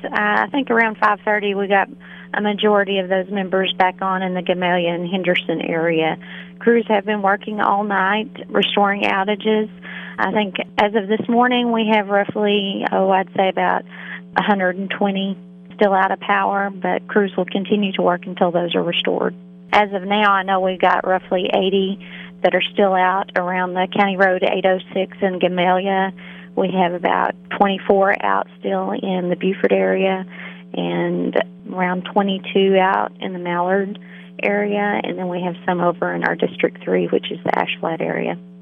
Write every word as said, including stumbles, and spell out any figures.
Uh, I think around five thirty we got a majority of those members back on in the Gamelia and Henderson area. Crews have been working all night restoring outages. I think as of this morning we have roughly, oh, I'd say about one hundred twenty still out of power, but crews will continue to work until those are restored. As of now, I know we've got roughly eighty that are still out around the County Road eight oh six in Gamelia. We have about twenty-four out still in the Buford area and around twenty-two out in the Mallard area, and then we have some over in our District three, which is the Ash Flat area.